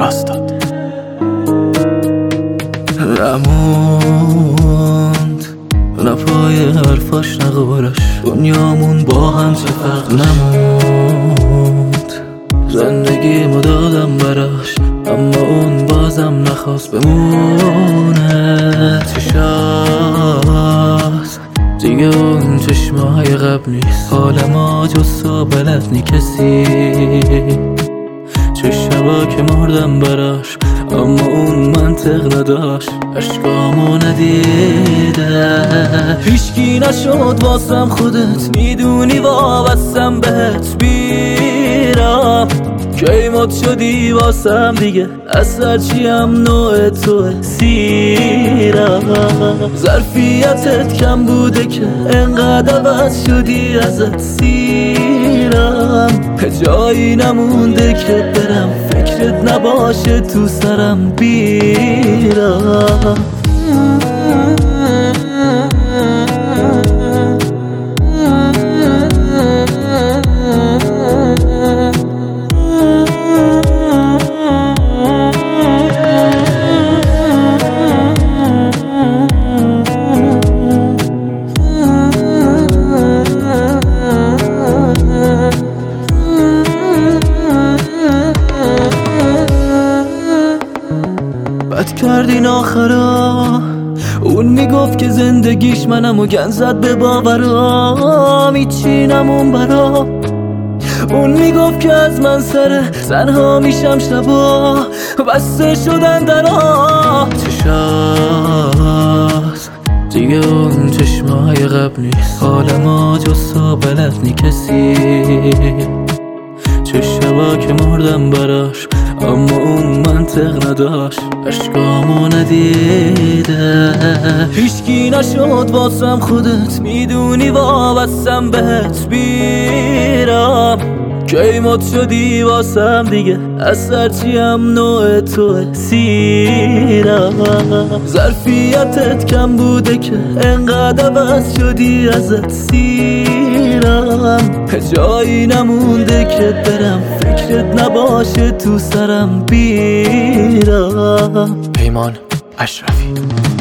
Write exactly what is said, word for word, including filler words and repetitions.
استاد نموند نه پای حرفاش نه قولش، دنیامون با هم چه فرق نموند. زندگیمو دادم براش اما اون بازم نخواست بمونه. چشاست دیگه اون چشمای قبل نیست، حال ما جز تو بلد نی کسی. چه شبا که مردم براش اما اون منطق نداشت، عشقامو ندیده. هیچکی نشد واسم خودت میدونی وابستم بهت بیرم. کی مد شدی واسم دیگه از هرچیم نوع توه سیرم. ظرفیتت کم بوده که انقدر عوض شدی ازت سیرم. جایی نمونده که برم فکرت نباشه تو سرم بیرم. بد کردین آخرا، اون میگفت که زندگیش منم و گن زد به باورام. ایچی نمون برا، اون میگفت که از من سر تنها میشم شبا بسته شدن درا. چشاست دیگه اون چشمای قبل نیست، حال ما جز تو بلد نی کسی. چه شبا که مردم براش اما اون منطق نداشت، عشقامو ندیده. هیچکی نشد واسم خودت میدونی وابستم بهت بیرم. کی مد شدی واسم دیگه از هرچیم نوع توه سیرم. ظرفیتت کم بوده که انقدر عوض شدی ازت سیرم. جایی نمونده که برم فکرت نباشه تو سرم بیرم. پیمان اشرفی.